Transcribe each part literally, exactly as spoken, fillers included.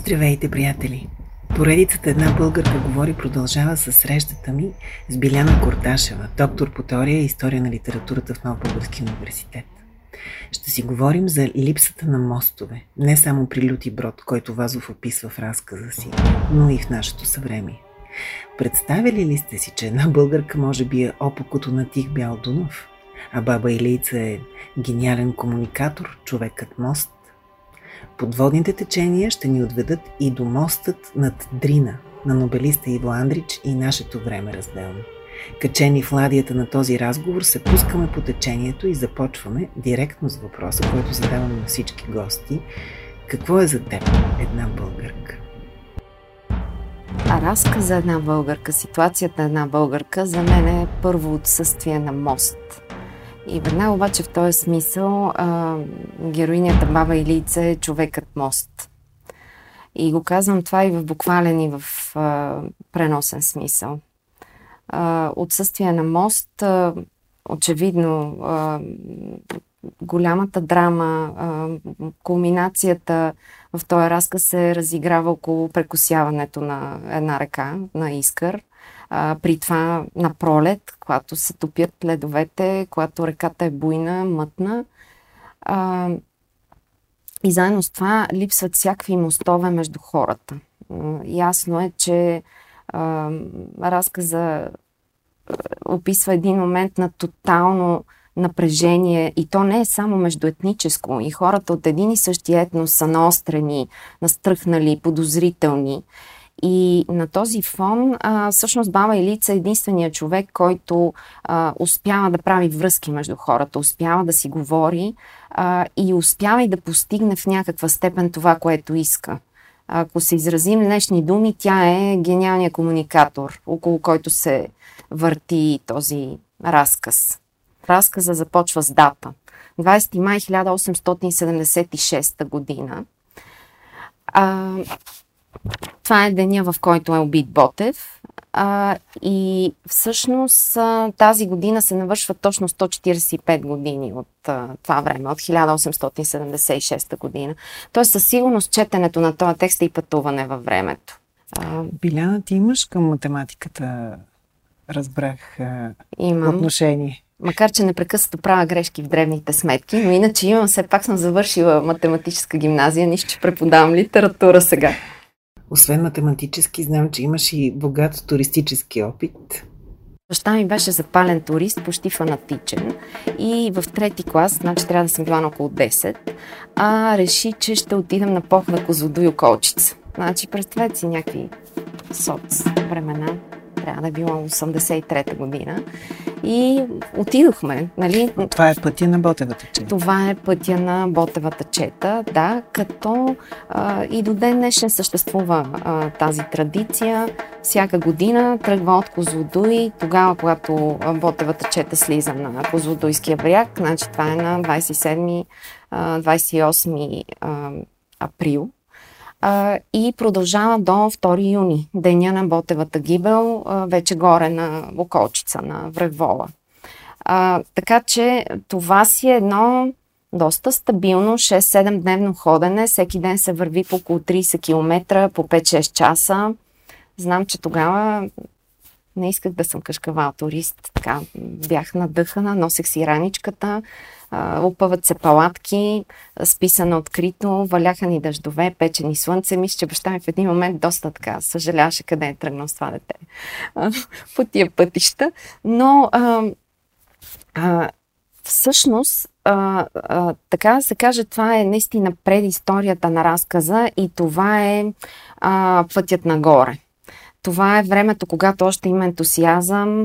Здравейте, приятели! Поредицата "Една българка говори" продължава със срещата ми с Биляна Корташева, доктор по теория и история на литературата в Нов български университет. Ще си говорим за липсата на мостове, не само при Люти Брод, който Вазов описва в разказа си, но и в нашето съвремие. Представили ли сте си, че една българка може би е опокото на тих бял Дунав, а баба Илийца е гениален комуникатор, човекът мост? Подводните течения ще ни отведат и до мостът над Дрина на нобелиста Иво Андрич и нашето време разделно. Качени в ладията на този разговор се пускаме по течението и започваме директно с въпроса, който задавам на всички гости. Какво е за теб една българка? А разказ за една българка, ситуацията на една българка за мен е първо отсъствие на мост. И веднага обаче в този смисъл а, героинята баба Илийца е човекът мост. И го казвам това и в буквален и в а, преносен смисъл. А, отсъствие на мост, а, очевидно а, голямата драма, а, кулминацията в този разказ се разиграва около прекосяването на една река, на Искър. А, при това на пролет, когато се топят ледовете, когато реката е буйна, мътна. А, и заедно с това липсват всякакви мостове между хората. А, ясно е, че а, разказа описва един момент на тотално напрежение и то не е само междуетническо. И хората от един и същи етнос са наострени, настръхнали, подозрителни. И на този фон, а, всъщност баба Илийца е единственият човек, който а, успява да прави връзки между хората, успява да си говори а, и успява и да постигне в някаква степен това, което иска. Ако се изразим днешни думи, тя е гениалният комуникатор, около който се върти този разказ. Разказа започва с дата. двадесети май хиляда осемстотин седемдесет и шеста година. А, Това е деня, в който е убит Ботев. А, и всъщност а, тази година се навършва точно сто четиридесет и пет години от а, това време, от хиляда осемстотин седемдесет и шеста година. Тоест със сигурност четенето на този текст е и пътуване във времето. А, Биляна, ти имаш към математиката, разбрах, имам. отношение. Макар че непрекъснато правя грешки в древните сметки, но иначе имам, все пак съм завършила математическа гимназия, нищо, че преподавам литература сега. Освен математически, знам, че имаш и богат туристически опит. Баща ми беше запален турист, почти фанатичен и в трети клас, значи трябва да съм била на около десет, а реши, че ще отидем на поход на Козлодуй и Околчица. Значи представете си някакви соц времена, трябва да е било осемдесет и трета година. И отидохме, нали? Това е пътя на Ботевата чета. Това е пътя на Ботевата чета, да, като а, и до ден днешен съществува а, тази традиция. Всяка година тръгва от Козлодуй, тогава, когато Ботевата чета слиза на Козлодуйския бряг, значи това е на двадесет и седми двадесет и осми април. Uh, и продължава до втори юни, деня на Ботевата гибел, uh, вече горе на Околчица, на Вревола. Uh, така че това си е едно доста стабилно шест-седем дневно ходене. Всеки ден се върви по около тридесет километра, по пет-шест часа. Знам, че тогава не исках да съм кашкавал турист. Така, бях надъхана, носех си раничката, опъват се палатки, списа на открито, валяха ни дъждове, печени слънце. Мисля, че баща ми в един момент доста така съжаляваше къде е тръгнал с това дете по тия пътища. Но а, а, всъщност, а, а, така да се каже, това е наистина предисторията на разказа и това е а, пътят нагоре. Това е времето, когато още има ентусиазъм,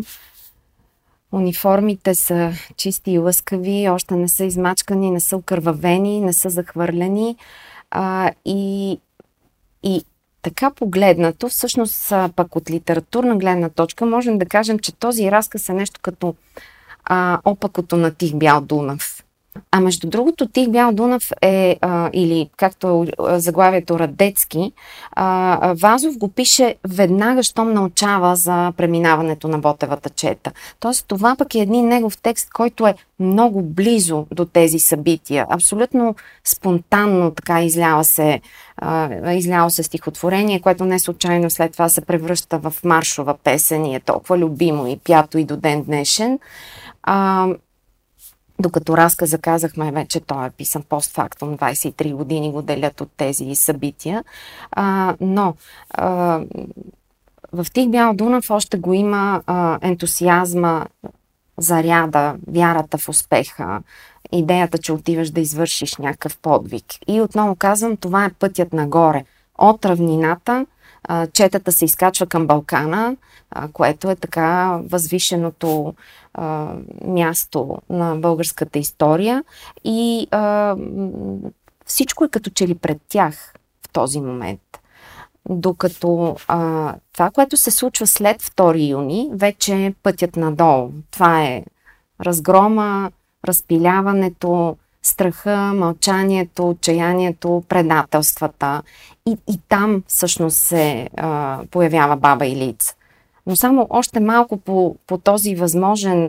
униформите са чисти и лъскави, още не са измачкани, не са окървавени, не са захвърлени. А, и, и така погледнато, всъщност пък от литературна гледна точка, можем да кажем, че този разказ е нещо като а, опакото на тих бял Дунав. А между другото, Тих бял Дунав е, а, или както е заглавието Радецки, а, Вазов го пише веднага, щом научава за преминаването на Ботевата чета. Тоест това пък е един негов текст, който е много близо до тези събития. Абсолютно спонтанно така излява се, а, излява се стихотворение, което не случайно след това се превръща в маршова песен и е толкова любимо и пято и до ден днешен. А, Докато разказа, казахме вече, той е писан постфактум, двайсет и три години го делят от тези събития. А, но а, в Тих бял Дунав още го има а, ентусиазма, заряда, вярата в успеха, идеята, че отиваш да извършиш някакъв подвиг. И отново казвам, това е пътят нагоре. От равнината, а, четата се изкачва към Балкана, а, което е така възвишеното а, място на българската история и а, всичко е като че ли пред тях в този момент. Докато а, това, което се случва след втори юни, вече е пътят надолу. Това е разгрома, разпиляването, страха, мълчанието, отчаянието, предателствата. И, и там всъщност се а, появява баба Илица. Но само още малко по, по този възможен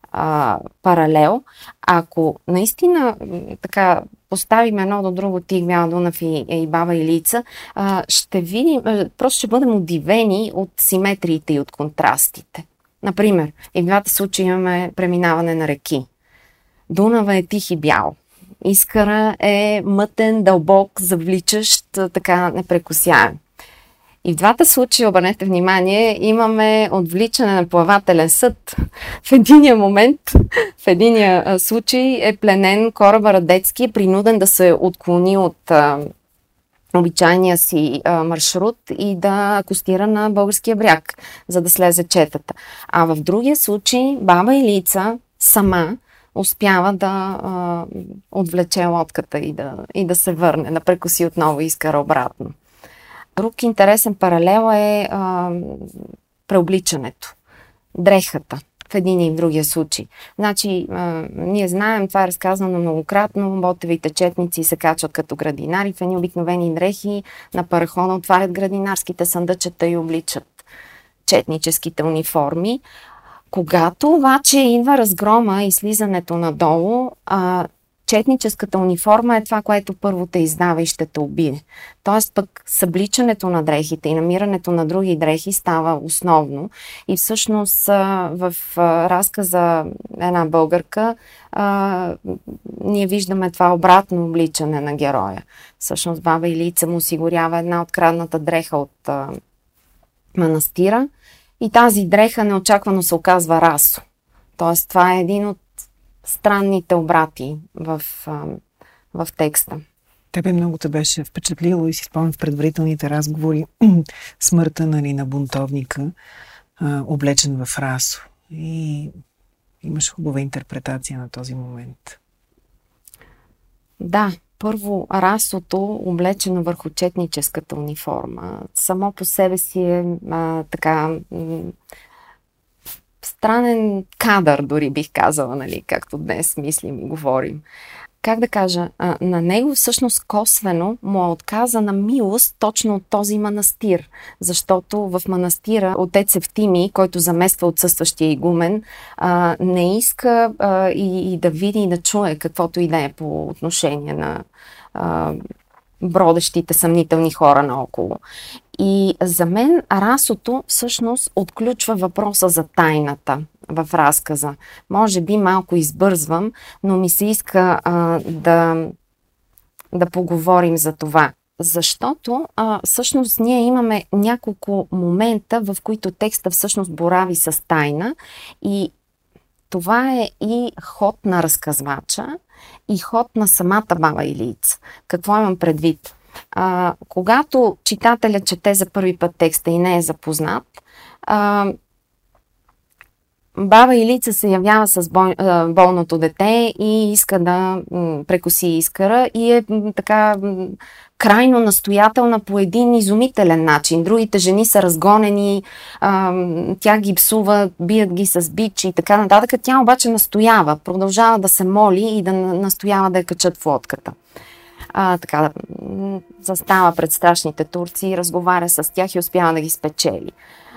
а, паралел, ако наистина така поставим едно до друго Тих бял Дунав и, и баба Илица, а, ще видим, просто ще бъдем удивени от симетриите и от контрастите. Например, и в двата случая имаме преминаване на реки. Дунава е тих и бял. Искъра е мътен, дълбок, завличащ, така непрекосяем. И в двата случая, обърнете внимание, имаме отвличане на плавателен съд. В единия момент, в единия случай е пленен кораба Радецки, е принуден да се отклони от а, обичайния си а, маршрут и да акостира на българския бряг, за да слезе четата. А в другия случай баба Илица сама успява да а, отвлече лодката и да, и да се върне, да прекоси отново и изкара обратно. Друг интересен паралел е а, преобличането, дрехата в един и в другия случай. Значи, а, ние знаем, това е разказано многократно, ботевите четници се качват като градинари в едни обикновени дрехи, на парахода отварят градинарските съндъчета и обличат четническите униформи. Когато обаче идва разгрома и слизането надолу, а, четническата униформа е това, което първо те издава и ще те убие. Тоест пък събличането на дрехите и намирането на други дрехи става основно. И всъщност в разказа една българка а, ние виждаме това обратно обличане на героя. Всъщност баба Илица му осигурява една открадната дреха от а, манастира и тази дреха неочаквано се оказва расо. Тоест това е един от странните обрати в, в текста. Тебе много те беше впечатлило и си спомням в предварителните разговори смъртта, нали, на бунтовника, а, облечен в расо. И имаш хубава интерпретация на този момент. Да, първо расото, облечено върху четническата униформа, само по себе си е а, така... М- странен кадър, дори бих казала, нали, както днес мислим и говорим. Как да кажа, а, на него всъщност косвено му е отказана милост точно от този манастир, защото в манастира отец Евтимий, който замества отсъстващия игумен, а, не иска а, и, и да види и да чуе каквото и да е по отношение на а, бродещите съмнителни хора наоколо. И за мен расото всъщност отключва въпроса за тайната в разказа. Може би малко избързвам, но ми се иска а, да, да поговорим за това. Защото а, всъщност ние имаме няколко момента, в които текста всъщност борави с тайна и това е и ход на разказвача, и ход на самата баба Илица. Какво имам предвид? А, когато читателят чете за първи път текста и не е запознат, а, баба Илица се явява с бол, болното дете и иска да м, прекоси Искъра и е м, така м, крайно настоятелна по един изумителен начин. Другите жени са разгонени, а, тя ги псува, бият ги с бич и така нататък. Тя обаче настоява, продължава да се моли и да настоява да я качат в лодката. А, така, застава пред страшните турци, разговаря с тях и успява да ги спечели.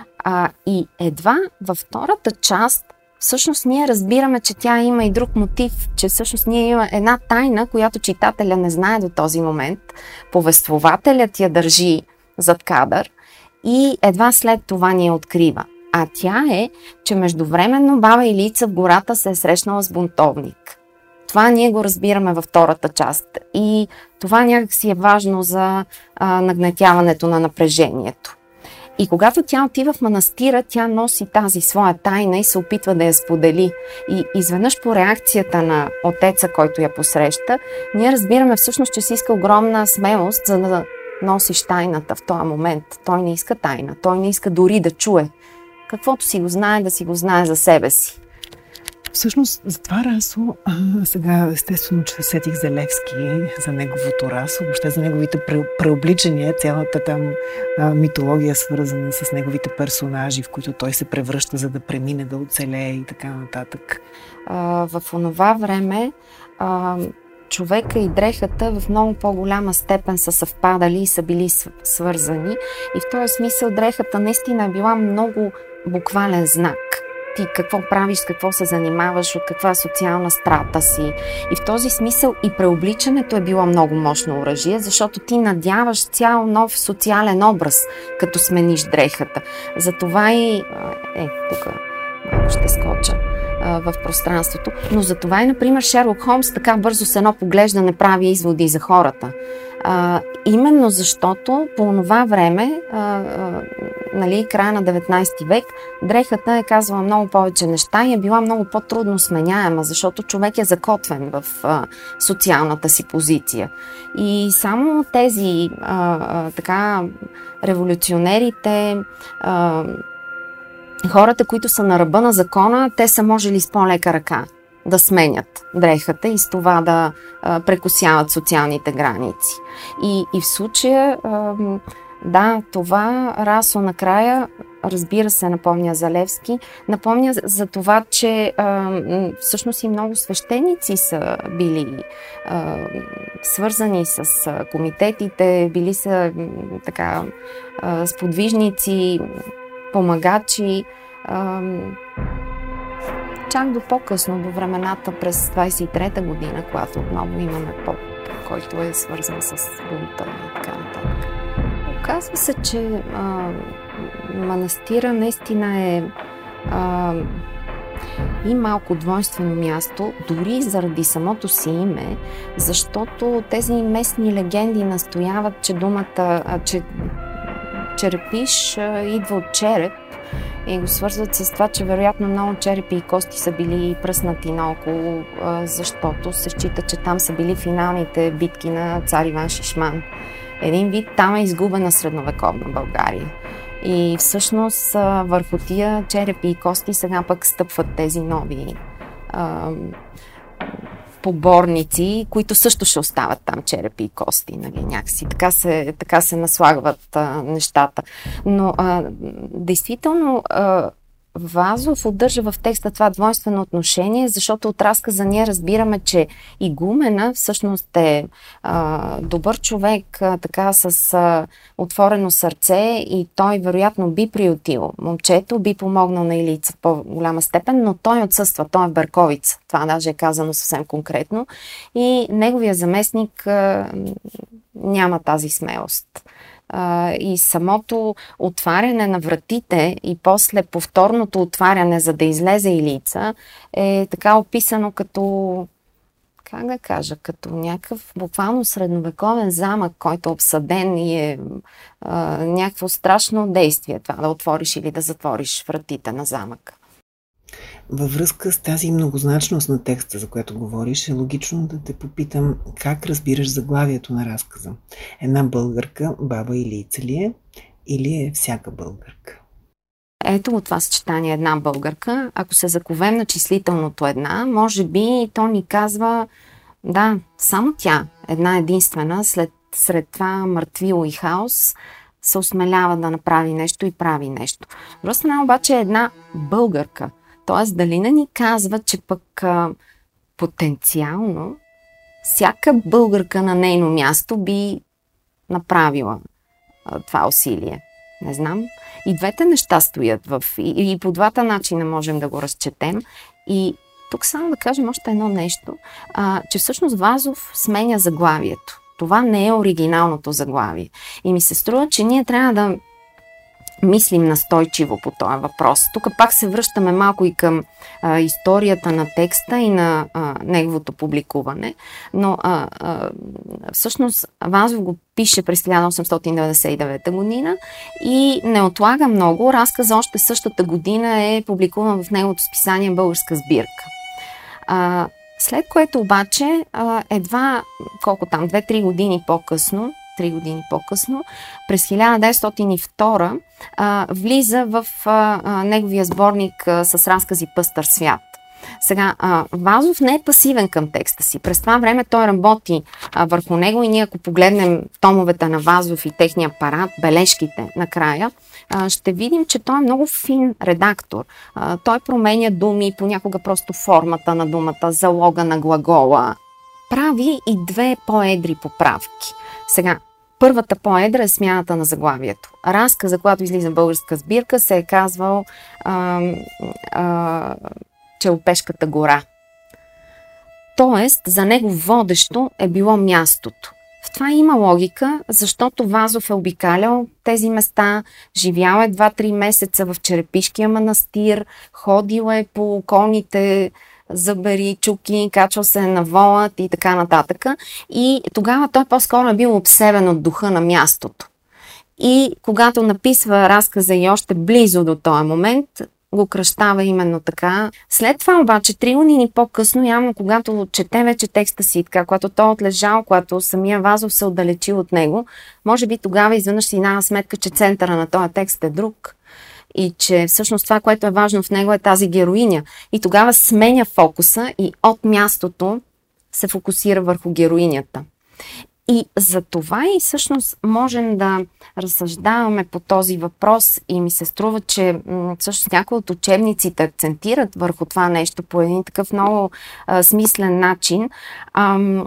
А, и едва във втората част всъщност ние разбираме, че тя има и друг мотив, че всъщност ние има една тайна, която читателя не знае до този момент. Повествователят я държи зад кадър и едва след това ни я открива. А тя е, че междувременно баба Илица в гората се е срещнала с бунтовник. Това ние го разбираме във втората част и това някак си е важно за а, нагнетяването на напрежението. И когато тя отива в манастира, тя носи тази своя тайна и се опитва да я сподели. И изведнъж по реакцията на отеца, който я посреща, ние разбираме всъщност, че си иска огромна смелост, за да носиш тайната в този момент. Той не иска тайна, той не иска дори да чуе. Каквото си го знае, да си го знае за себе си. Всъщност, за това Расо, а, сега естествено, че сетих за Левски, за неговото Расо, въобще за неговите преобличания, цялата там а, митология, свързана с неговите персонажи, в които той се превръща, за да премине, да оцелее и така нататък. А, в онова време а, човека и дрехата в много по-голяма степен са съвпадали и са били свързани. И в този смисъл дрехата наистина е била много буквален знак. Ти какво правиш, с какво се занимаваш, от каква социална страта си. И в този смисъл и преобличането е било много мощно оръжие, защото ти надяваш цял нов социален образ, като смениш дрехата. Затова и... Е, тук малко ще скоча в пространството. Но затова и, например, Шерлок Холмс така бързо с едно поглеждане прави изводи за хората. А, именно защото по това време, а, а, нали, края на деветнайсети век, дрехата е казвала много повече неща и е била много по-трудно сменяема, защото човек е закотвен в а, социалната си позиция. И само тези а, а, така революционерите, а, хората, които са на ръба на закона, те са можели с по-лека ръка да сменят дрехата и с това да а, прекосяват социалните граници. И, и в случая, а, да, това Расо накрая, разбира се, напомня за Левски, напомня за това, че а, всъщност и много свещеници са били а, свързани с а, комитетите, били са така а, сподвижници, помагачи. А, чак до по-късно, до времената през двайсет и трета година, когато отново имаме поп, който е свързан с бунта и така нататък. Оказва се, че а, манастира наистина е а, и малко двойствено място, дори заради самото си име, защото тези местни легенди настояват, че думата, а, че черепиш а, идва от череп, и го свързват с това, че вероятно много черепи и кости са били пръснати наоколо, защото се счита, че там са били финалните битки на цар Иван Шишман. Един вид там е изгубена средновековна България. И всъщност върху тия черепи и кости сега пък стъпват тези нови а, поборници, които също ще остават там черепи и кости, нали, някакси. Така се, така се наслагват а, нещата. Но а, действително а, Вазов удържа в текста това двойствено отношение, защото от разказа ние разбираме, че игумена всъщност е а, добър човек, а, така с а, отворено сърце и той вероятно би приютил момчето, би помогнал на Илица в по-голяма степен, но той отсъства, той е в Берковица. Това даже е казано съвсем конкретно. И неговия заместник а, няма тази смелост. Uh, и самото отваряне на вратите и после повторното отваряне, за да излезе Илица, е така описано като, как да кажа, като някакъв буквално средновековен замък, който е обсаден и е uh, някакво страшно действие това да отвориш или да затвориш вратите на замъка. Във връзка с тази многозначност на текста, за която говориш, е логично да те попитам как разбираш заглавието на разказа. Една българка, баба Илица ли е, или е всяка българка? ето от това съчетание една българка, ако се заковем на числителното една, може би то ни казва, да, само тя, една единствена, след, сред това мъртвило и хаос, се осмелява да направи нещо и прави нещо. От друга страна обаче е една българка. Т.е. дали не ни казва, че пък а, потенциално всяка българка на нейно място би направила а, това усилие. Не знам. И двете неща стоят в... И, и по двата начина можем да го разчетем. И тук само да кажем още едно нещо, а, че всъщност Вазов сменя заглавието. Това не е оригиналното заглавие. И ми се струва, че ние трябва да мислим настойчиво по този въпрос. Тук пак се връщаме малко и към а, историята на текста и на а, неговото публикуване, но а, а, всъщност Вазов го пише през хиляда осемстотин деветдесет и девета година и не отлага много. Разказа още същата година е публикуван в неговото списание Българска сбирка. А, след което обаче а, едва колко там, две-три години по-късно, три години по-късно, през хиляда деветстотин и втора а, влиза в а, а, неговия сборник а, с разкази Пъстър свят. Сега, а, Вазов не е пасивен към текста си. През това време той работи а, върху него и ние, ако погледнем томовете на Вазов и техния апарат, бележките накрая, а, ще видим, че той е много фин редактор. А, той променя думи, понякога просто формата на думата, залога на глагола. Прави и две по-едри поправки. Сега, първата по-едра е смяната на заглавието. Разказа, когато излиза българска сбирка, се е казвал а, а, Челопешката гора. Тоест, за него водещо е било мястото. В това има логика, защото Вазов е обикалял тези места, живял е два-три месеца в Черепишкия манастир, ходил е по околните зъбери, чуки, качвал се на волът и така нататък. И тогава той по-скоро е бил обсебен от духа на мястото. И когато написва разказа и още близо до този момент, го кръщава именно така. След това обаче, три години по-късно, явно когато чете вече текста си, така, когато той е отлежал, когато самия Вазов се отдалечил от него, може би тогава изведнъж си дава сметка, че центъра на този текст е друг. И че всъщност това, което е важно в него, е тази героиня. И тогава сменя фокуса и от мястото се фокусира върху героинята. И за това и всъщност можем да разсъждаваме по този въпрос и ми се струва, че м- всъщност някои от учебниците акцентират върху това нещо по един такъв много а, смислен начин. Ам...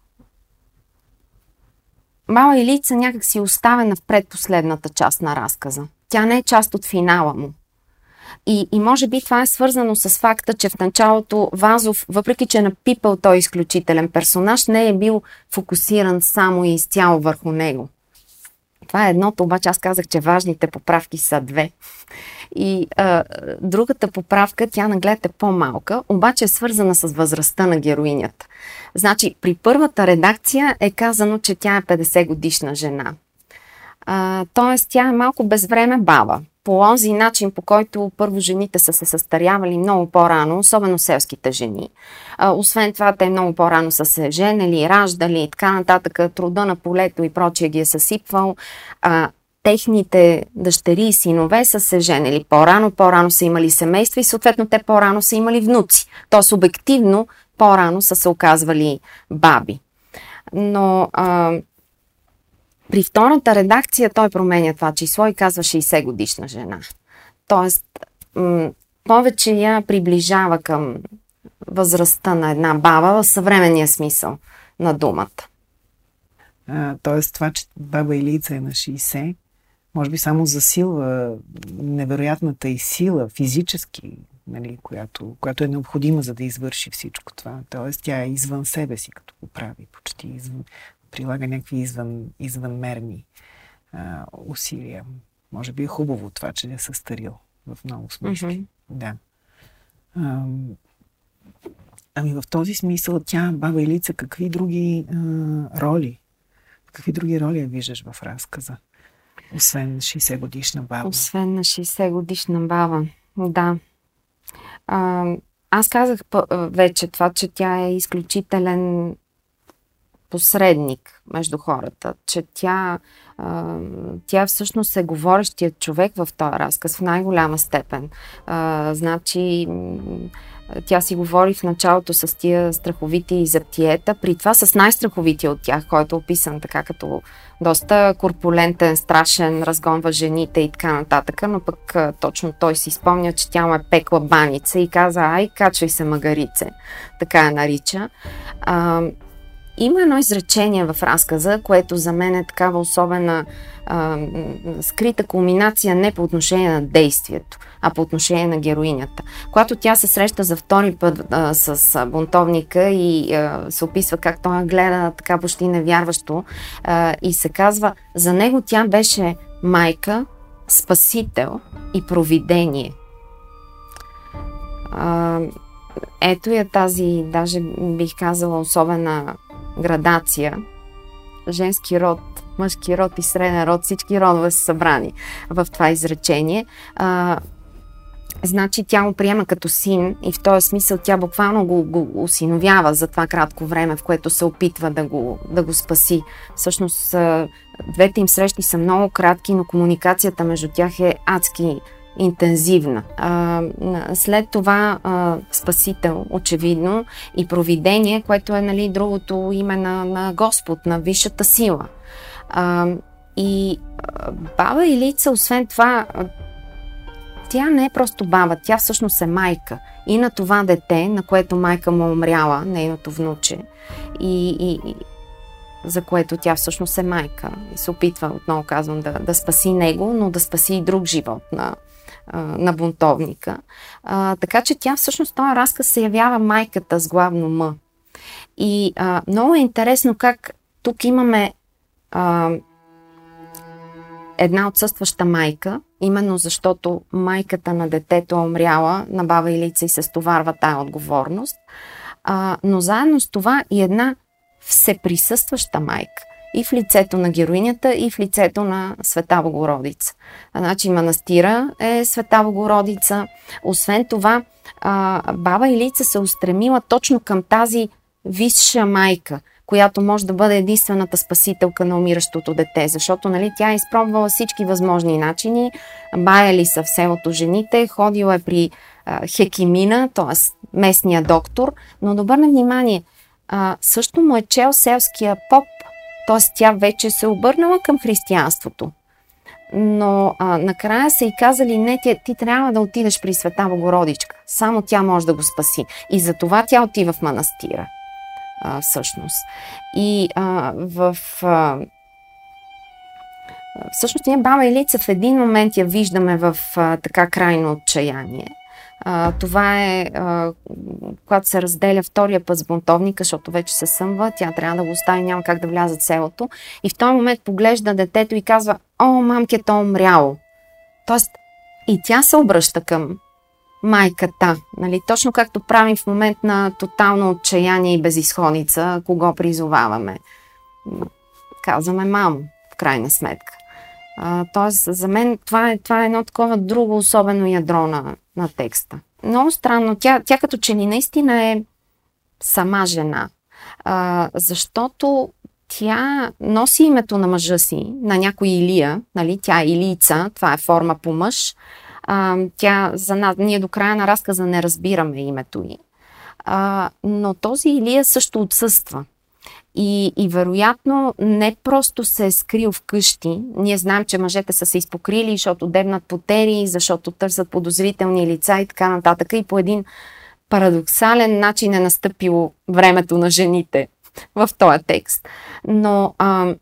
Баба Илица някак си оставена в предпоследната част на разказа. Тя не е част от финала му. И, и може би това е свързано с факта, че в началото Вазов, въпреки че е напипал той изключителен персонаж, не е бил фокусиран само и изцяло върху него. Това е едното, обаче аз казах, че важните поправки са две. И а, другата поправка, тя наглед е по-малка, обаче е свързана с възрастта на героинята. Значи, при първата редакция е казано, че тя е петдесет годишна жена. А, тоест, тя е малко безвреме баба. По онзи начин, по който първо жените са се състарявали много по-рано, особено селските жени. А, освен това, те много по-рано са се женели, раждали и така нататък, труда на полето и прочие ги е съсипвал. А, техните дъщери и синове са се женели по-рано, по-рано са имали семейства и съответно те по-рано са имали внуци. Тоест, обективно, по-рано са се оказвали баби. Но... А, При втората редакция той променя това число и казва шейсет годишна жена. Тоест, м- повече я приближава към възрастта на една баба в съвременния смисъл на думата. А, тоест, това, че баба Илица е на шейсет, може би само засилва невероятната и сила физически, нали, която, която е необходима, за да извърши всичко това. Тоест, тя е извън себе си, като го прави, почти извън. Прилага някакви извън, извънмерни а, усилия. Може би е хубаво това, че не се състарил в много смисли. Mm-hmm. Да. А, ами в този смисъл тя, баба Илица, какви други а, роли, какви други роли я виждаш в разказа? Освен шейсет годишна баба. Освен на шейсет годишна баба, да. А, аз казах вече това, че тя е изключителен посредник между хората, че тя, а, тя всъщност е говорещият човек в този разказ в най-голяма степен. А, значи, тя си говори в началото с тия страховити заптиета, при това с най-страховития от тях, който е описан така като доста корпулентен, страшен, разгонва жените и така нататък, но пък точно той си спомня, че тя му е пекла баница и каза: ай, качвай се, магарице, така я нарича. А, има едно изречение в разказа, което за мен е такава особена а, скрита кулминация не по отношение на действието, а по отношение на героинята. Когато тя се среща за втори път а, с бунтовника и а, се описва как той гледа така почти невярващо а, и се казва, за него тя беше майка, спасител и провидение. А, ето я тази, даже бих казала, особена градация. Женски род, мъжки род и среден род, всички родове са събрани в това изречение. А, значи тя го приема като син и в този смисъл тя буквално го, го осиновява за това кратко време, в което се опитва да го, да го спаси. Всъщност двете им срещи са много кратки, но комуникацията между тях е адски интензивна. А, след това а, спасител, очевидно, и провидение, което е, нали, другото име на, на Господ, на висшата сила. А, и а, баба Илица, освен това, а, тя не е просто баба, тя всъщност е майка. И на това дете, на което майка му умряла, нейното внуче, и, и, и за което тя всъщност е майка. И се опитва, отново казвам, да, да спаси него, но да спаси и друг живот на на бунтовника. А, така че тя всъщност този разказ се явява майката с главно М. И а, много е интересно как тук имаме а, една отсъстваща майка, именно защото майката на детето е умряла, на баба Илица и се стоварва тая отговорност, а, но заедно с това и една всеприсъстваща майка. И в лицето на героинята, и в лицето на Света Богородица. Значи манастира е Света Богородица. Освен това, а, баба Илица се устремила точно към тази висша майка, която може да бъде единствената спасителка на умиращото дете, защото, нали, тя е изпробвала всички възможни начини. Баяли са в селото жените, ходила е при а, хекимина, т.е. местния доктор, но да обърне внимание, а, също му е чел селския поп, т.е. тя вече се обърнала към християнството. Но а, накрая са и казали: не, ти, ти трябва да отидеш при Света Богородичка. Само тя може да го спаси. И за това тя отива в манастира. А, всъщност. И а, в... А, всъщност ние баба Илица в един момент я виждаме в а, така крайно отчаяние. А, това е, а, когато се разделя втория път с бунтовника, защото вече се съмва, тя трябва да го остави, няма как да влязат в селото. И в този момент поглежда детето и казва: о, мамке, то умряло. Тоест и тя се обръща към майката. Нали? Точно както правим в момент на тотално отчаяние и безизходица, кого призоваваме. Казваме мамо, в крайна сметка. А, тоест, за мен това е, това е едно такова друго особено ядро на, на текста. Много странно. Тя, тя като че ли наистина е сама жена. А, защото тя носи името на мъжа си, на някой Илия, нали? Тя е Илица, това е форма по мъж. А, тя, за нас, ние до края на разказа не разбираме името ѝ. А, но този Илия също отсъства. И, и вероятно не просто се е скрил вкъщи. Ние знаем, че мъжете са се изпокрили, защото дебнат потери, защото търсят подозрителни лица и така нататък. И по един парадоксален начин е настъпило времето на жените в този текст. Но а,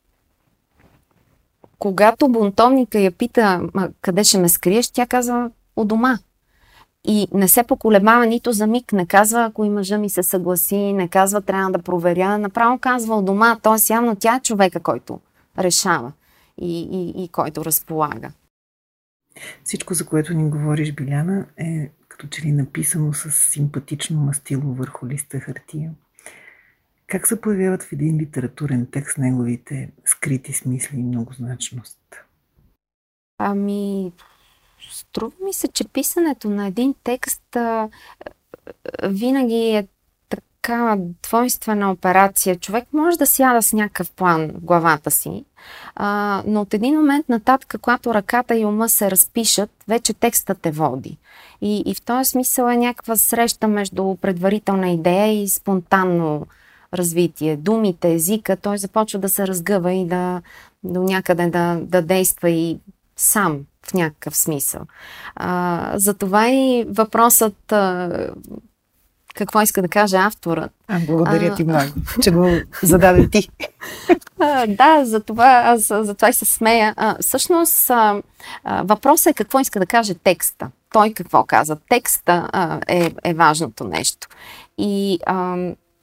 когато бунтовника я пита: къде ще ме скриеш, тя казва: у дома. И не се поколебава нито за миг, не казва: ако и мъжа ми се съгласи, не казва: трябва да проверя, направо казва: у дома. Т.е. явно тя е човека, който решава и, и, и който разполага. Всичко, за което ни говориш, Биляна, е като че ли написано с симпатично мастило върху листа хартия. Как се появяват в един литературен текст неговите скрити смисли и многозначност? Ами... Струва ми се, че писането на един текст а, винаги е такава двойствена операция. Човек може да сяда с някакъв план в главата си, а, но от един момент нататък, когато ръката и ума се разпишат, вече текстът те води. И, и в този смисъл е някаква среща между предварителна идея и спонтанно развитие. Думите, езика, той започва да се разгъва и да до някъде да, да действа и сам в някакъв смисъл. А, затова и въпросът а, какво иска да каже авторът. А, благодаря а, ти много, че го зададе ти. А, да, за това, аз за това и се смея. А, всъщност а, а, въпросът е какво иска да каже текста. Той какво каза. Текста а, е, е важното нещо. И а,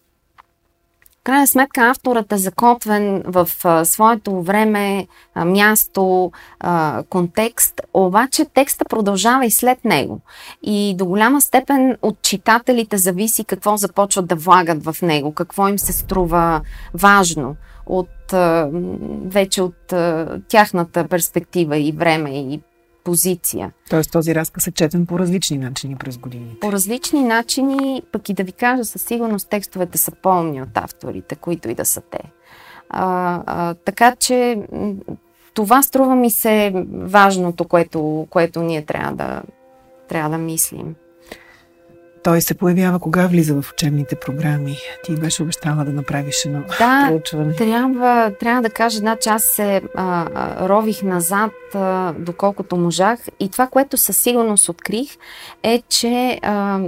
в крайна сметка авторът е закотвен в а, своето време, а, място, а, контекст, обаче текста продължава и след него. И до голяма степен от читателите зависи какво започват да влагат в него, какво им се струва важно от, а, вече от а, тяхната перспектива и време и позиция. Тоест този разказ е четен по различни начини през годините. По различни начини, пък и да ви кажа, със сигурност текстовете са пълни от авторите, които и да са те. А, а, така че това струва ми се важното, което, което ние трябва да, трябва да мислим. Той се появява кога влиза в учебните програми? Ти беше обещала да направиш едно да, проучване. Трябва, трябва да кажа, значи аз се а, а, рових назад, а, доколкото можах. И това, което със сигурност открих, е, че а,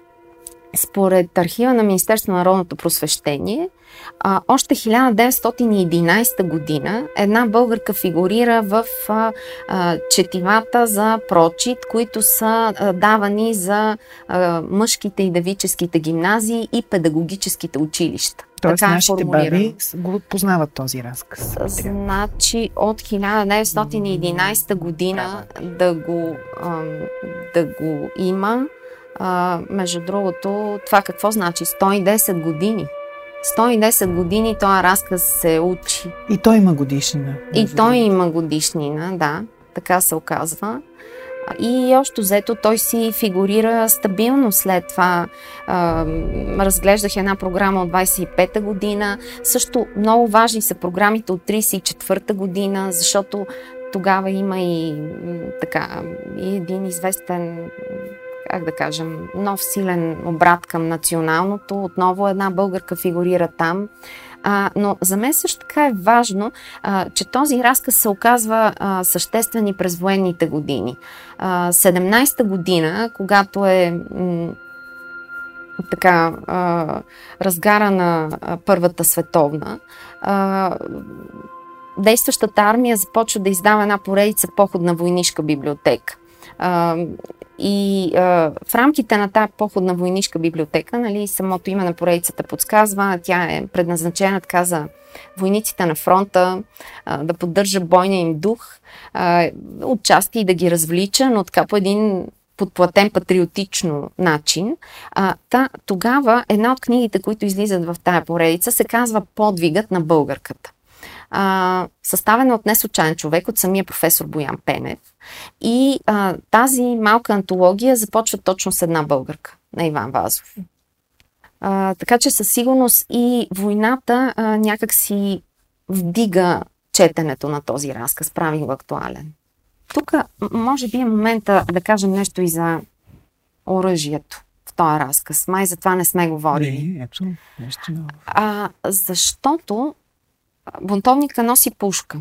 според архива на Министерството на народното просвещение, а, още хиляда деветстотин и единадесета година една българка фигурира в а, а, четивата за прочит, които са а, давани за а, мъжките и девическите гимназии и педагогическите училища. Тоест така нашите баби го познават този разказ. Значи от хиляда деветстотин и единадесета година да го, а, да го има. А, между другото, това какво значи? сто и десет години. сто и десет години този разказ се учи. И той има годишнина. И той има годишнина, да. Така се оказва. И още взето той си фигурира стабилно след това. А, разглеждах една програма от двадесет и пета година. Също много важни са програмите от тридесет и четвърта година, защото тогава има и, така, и един известен, как да кажем, нов силен обрат към националното. Отново една българка фигурира там. А, но за мен също така е важно, а, че този разказ се оказва а, съществен и през военните години. А, седемнадесета година, когато е м, така а, разгара на а, Първата световна, а, действащата армия започва да издава една поредица походна войнишка библиотека. Uh, и uh, в рамките на тази походна войнишка библиотека, нали, самото име на поредицата подсказва, тя е предназначена така за войниците на фронта, uh, да поддържа бойния им дух, uh, отчасти и да ги развлича, но така по един подплатен патриотично начин. Uh, та, тогава една от книгите, които излизат в тая поредица, се казва "Подвигът на българката". Uh, съставена от неслучайен човек, от самия професор Боян Пенев. И uh, тази малка антология започва точно с една българка, на Иван Вазов. Uh, така че със сигурност и войната uh, някак си вдига четенето на този разказ, прави го актуален. Тук може би е момента да кажем нещо и за оръжието в този разказ. Май за това не сме говорили. Не, ето, нещо ново. Uh, защото бунтовника носи пушка.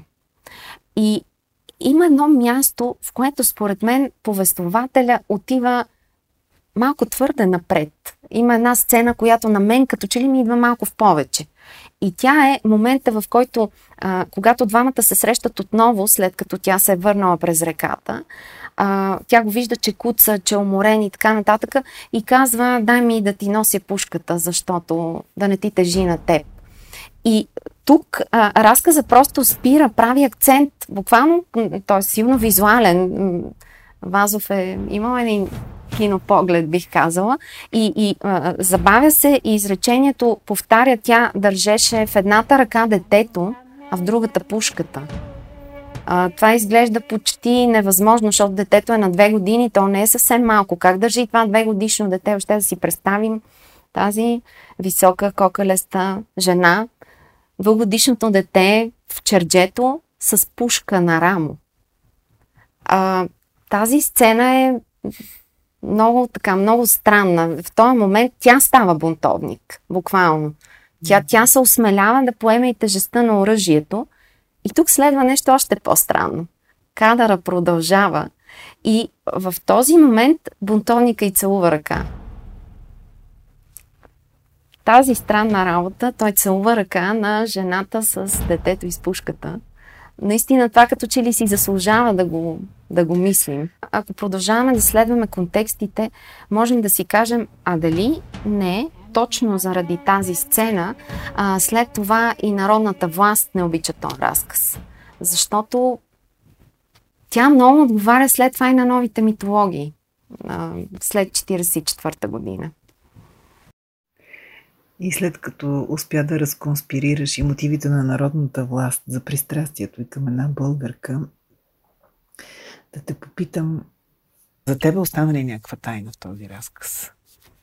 И има едно място, в което според мен повествователя отива малко твърде напред. Има една сцена, която на мен като че ли ми идва малко в повече. И тя е момента, в който, а, когато двамата се срещат отново, след като тя се е върнала през реката, а, тя го вижда, че куца, че е уморен и така нататък, и казва: "Дай ми да ти нося пушката, защото да не ти тежи на теб." И тук а, разказа просто спира, прави акцент, буквално, той е силно визуален. Вазов е имал един кинопоглед, бих казала, и, и а, забавя се и изречението повтаря: "Тя държеше в едната ръка детето, а в другата пушката." А, това изглежда почти невъзможно, защото детето е на две години, то не е съвсем малко. Как държи това две годишно дете? Още да си представим Тази висока кокалеста жена, двугодишното дете в черджето с пушка на рамо. А, тази сцена е много, така, много странна. В този момент тя става бунтовник, буквално. Тя, тя се осмелява да поеме и тежестта на оръжието. И тук следва нещо още по-странно. Кадъра продължава и в този момент бунтовника й целува ръка. Тази странна работа, той целува ръка на жената с детето из пушката. Наистина това като че ли си заслужава да го, да го мислим. Ако продължаваме да следваме контекстите, можем да си кажем, а дали не точно заради тази сцена, а, след това и народната власт не обича този разказ. Защото тя много отговаря след това и на новите митологии, а, след четиридесет и четвърта година. И след като успя да разконспирираш и мотивите на народната власт за пристрастието и към една българка, да те попитам, за тебе остана ли някаква тайна в този разказ?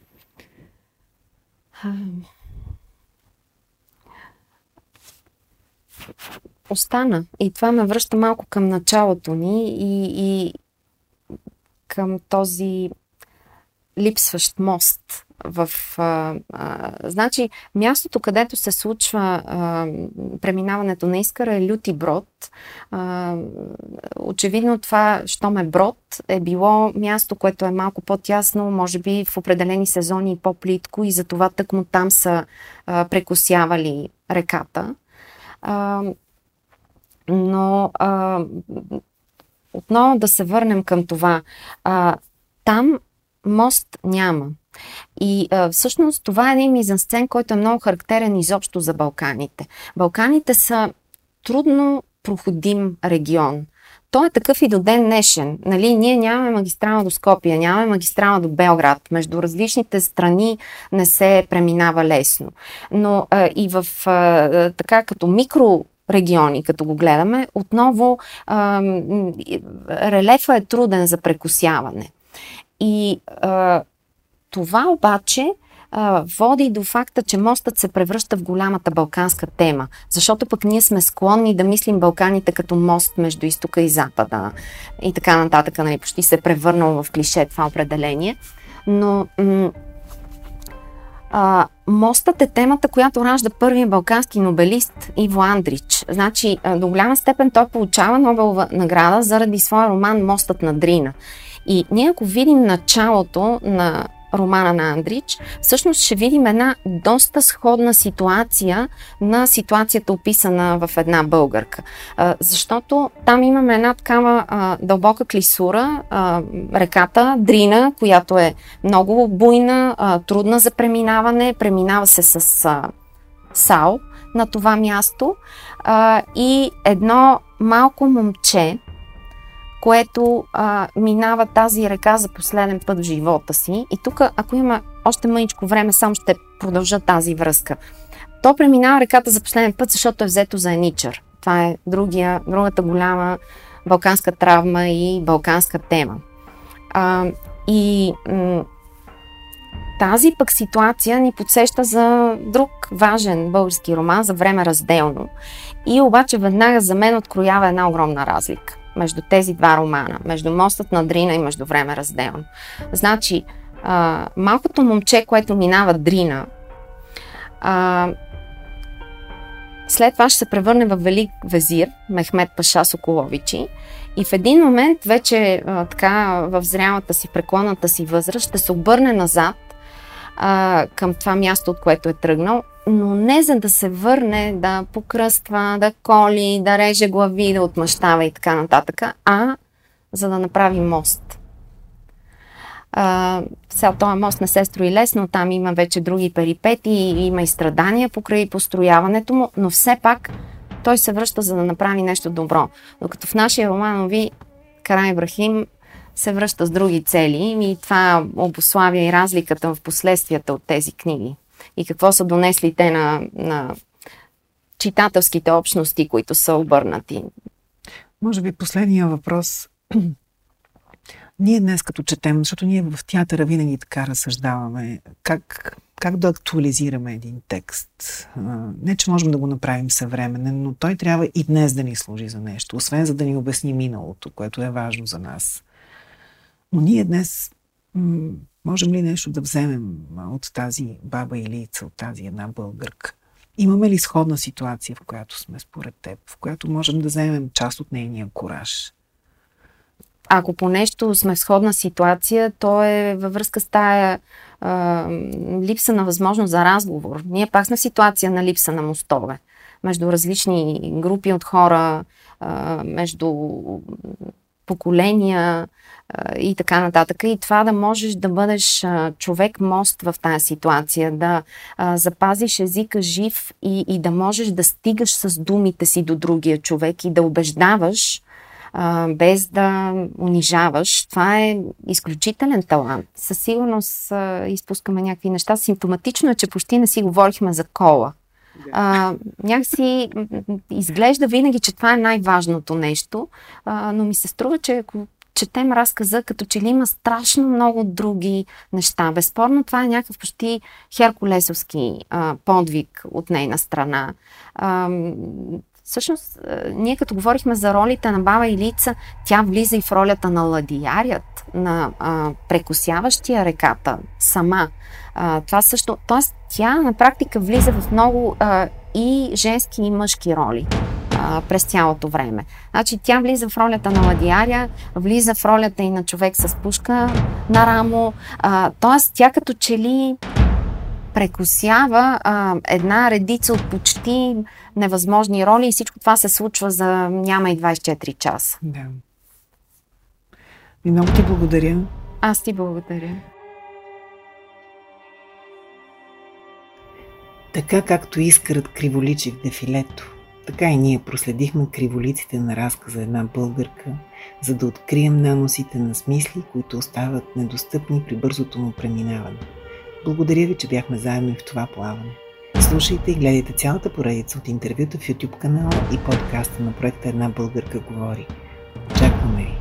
Остана. И това ме връща малко към началото ни и, и към този липсващ мост. В, а, а, значи, мястото, където се случва а, преминаването на Искъра е Люти Брод. А, очевидно това, щом е Брод, е било място, което е малко по-тясно, може би в определени сезони по-плитко и затова тъкмо там са а, прекосявали реката. А, но а, отново да се върнем към това. А, там мост няма. И а, всъщност това е един мизансцен, който е много характерен изобщо за Балканите. Балканите са трудно проходим регион. Той е такъв и до ден днешен. Нали, ние нямаме магистрала до Скопие, нямаме магистрала до Белград. Между различните страни не се преминава лесно. Но а, и в а, така като микро региони, като го гледаме, отново а, релефа е труден за прекосяване. И а, това обаче а, води до факта, че мостът се превръща в голямата балканска тема. Защото пък ние сме склонни да мислим Балканите като мост между изтока и запада и така нататък. Нали, почти се е превърнало в клише това определение. Но м- а, мостът е темата, която ражда първия балкански нобелист Иво Андрич. Значи, до голяма степен той получава Нобелова награда заради своя роман "Мостът на Дрина". И ние ако видим началото на романа на Андрич, всъщност ще видим една доста сходна ситуация на ситуацията описана в една българка. А, защото там имаме една такава а, дълбока клисура, а, реката Дрина, която е много буйна, а, трудна за преминаване, преминава се с а, сал на това място а, и едно малко момче, което а, минава тази река за последен път в живота си. И тук, ако има още мъничко време, само ще продължа тази връзка. То преминава реката за последен път, защото е взето за еничар. Това е другия, другата голяма балканска травма и балканска тема. А, и м- тази пък ситуация ни подсеща за друг важен български роман, за "Време разделно". И обаче веднага за мен откроява една огромна разлика между тези два романа, между "Мостът на Дрина" и между "Време разделно". Значи, а, малкото момче, което минава Дрина, а, след това ще се превърне в велик везир Мехмед Паша Соколовичи и в един момент вече а, така в зрялата си, преклонната си възраст ще се обърне назад а, към това място, от което е тръгнал, но не за да се върне да покръства, да коли, да реже глави, да отмъщава и така нататък, а за да направи мост. А, сега този мост не се строи лесно, там има вече други перипети, има и страдания покрай построяването му, но все пак той се връща за да направи нещо добро. Докато в нашия роман ви Караибрахим се връща с други цели и това обуславя и разликата в последствията от тези книги. И какво са донесли те на, на читателските общности, които са обърнати. Може би последния въпрос. Ние днес като четем, защото ние в театъра винаги така разсъждаваме, как как да актуализираме един текст. Не, че можем да го направим съвременен, но той трябва и днес да ни служи за нещо, освен за да ни обясни миналото, което е важно за нас. Но ние днес м- можем ли нещо да вземем от тази баба Илийца, от тази една българка? Имаме ли сходна ситуация, в която сме според теб, в която можем да вземем част от нейния кураж? Ако по нещо сме в сходна ситуация, то е във връзка с тая а, липса на възможност за разговор. Ние пак сме в ситуация на липса на мостове между различни групи от хора, а, между поколения а, и така нататък. И това да можеш да бъдеш а, човек-мост в тази ситуация, да а, запазиш езика жив и, и да можеш да стигаш с думите си до другия човек и да убеждаваш, Uh, без да унижаваш. Това е изключителен талант. Със сигурност uh, изпускаме някакви неща. Симптоматично е, че почти не си говорихме за кола. Uh, някакси изглежда винаги, че това е най-важното нещо, uh, но ми се струва, че ако четем разказа, като че ли има страшно много други неща. Безспорно това е някакъв почти херкулесовски uh, подвиг от нейна страна. Uh, Всъщност, ние като говорихме за ролите на баба Илийца, тя влиза и в ролята на ладиярят, на а, прекосяващия реката сама. А, това също, т.е. тя на практика влиза в много а, и женски и мъжки роли а, през цялото време. Значи тя влиза в ролята на ладиаря, влиза в ролята и на човек с пушка на рамо, а, т.е. тя като че ли прекосява а, една редица от почти невъзможни роли и всичко това се случва за няма и двайсет и четири часа. Да. И много ти благодаря. Аз ти благодаря. Така както Искърът криволичи в дефилето, така и ние проследихме криволиците на разказа една българка, за да открием наносите на смисли, които остават недостъпни при бързото му преминаване. Благодаря ви, че бяхме заедно и в това плаване. Слушайте и гледайте цялата поредица от интервюта в YouTube канала и подкаста на проекта Една българка говори. Очакваме ви!